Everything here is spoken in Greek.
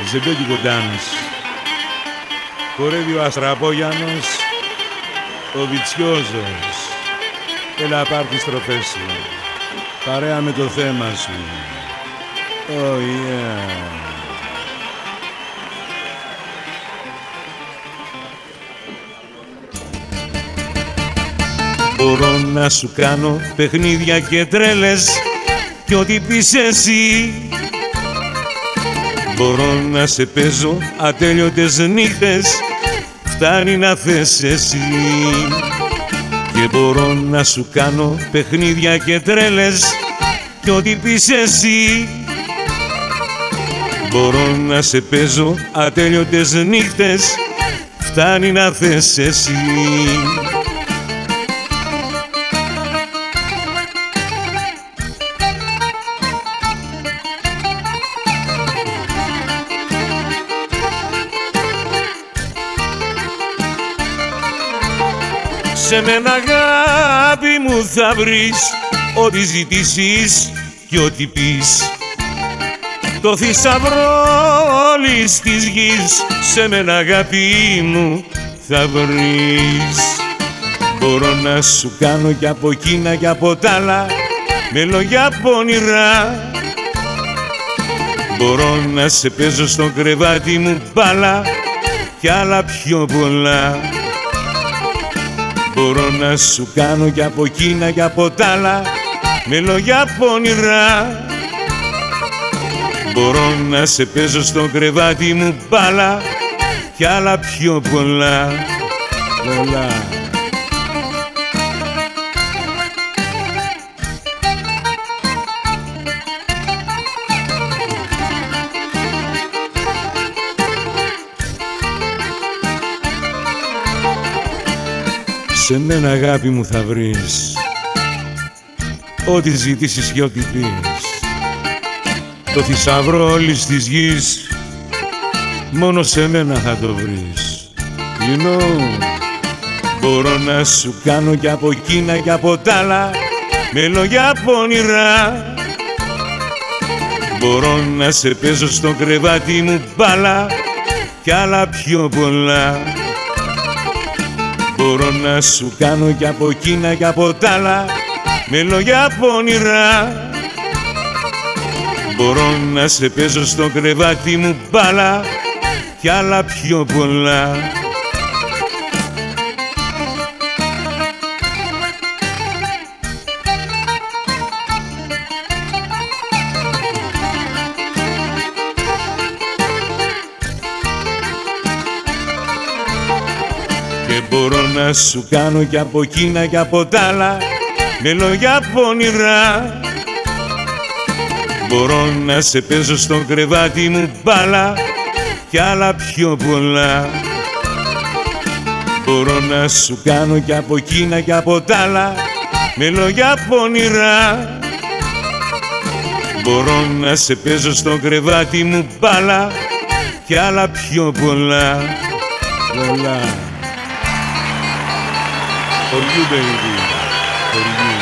ξεμπέκικο ντάνς. Χορεύει ο Αστραπόγιανος, ο Βιτσιόζος. Έλα πάρ' τις στροφές σου, παρέα με το θέμα σου. Oh yeah. Μπορώ να σου κάνω παιχνίδια και τρέλες κι ό,τι πεις εσύ. Μπορώ να σε παίζω ατέλειωτες νύχτες, φτάνει να θες εσύ. Και μπορώ να σου κάνω παιχνίδια και τρέλες κι ό,τι πεις εσύ. Μπορώ να σε παίζω ατέλειωτες νύχτες, φτάνει να θες εσύ. Σε μένα αγάπη μου θα βρεις ό,τι ζητήσεις κι ό,τι πεις. Το θησαυρό όλης της γης σε μένα αγάπη μου θα βρεις. Μπορώ να σου κάνω κι από εκείνα κι από τ' άλλα με λόγια πονηρά. Μπορώ να σε παίζω στο κρεβάτι μου μπάλα κι άλλα πιο πολλά. Μπορώ να σου κάνω κι από εκείνα κι από τ' άλλα με λόγια πονηρά. Μπορώ να σε παίζω στο κρεβάτι μου μπάλα κι άλλα πιο πολλά. Πολλά. Σε μένα αγάπη μου θα βρεις ό,τι ζητήσεις και ό,τι πεις. Το θησαυρό όλης της γης μόνο σε μένα θα το βρεις. You know. Μπορώ να σου κάνω κι από εκείνα κι από τ' άλλα με λόγια πονηρά. Μπορώ να σε παίζω στο κρεβάτι μου μπάλα κι άλλα πιο πολλά. Μπορώ να σου κάνω κι από εκείνα κι από τ' άλλα με λόγια πονηρά. Μπορώ να σε παίζω στο κρεβάτι μου μπάλα κι άλλα πιο πολλά. Και μπορώ να σου κάνω κι από εκείνα κι από τ' άλλα με λόγια πονηρά. Μπορώ να σε παίζω στο κρεβάτι μου μπάλα κι άλλα πιο πολλά. Μπορώ να σου κάνω κι από εκείνα κι από τ' άλλα με λόγια πονηρά. Μπορώ να σε παίζω στο κρεβάτι μου μπάλα κι άλλα πιο πολλά. Πολλά. For you, baby. For you.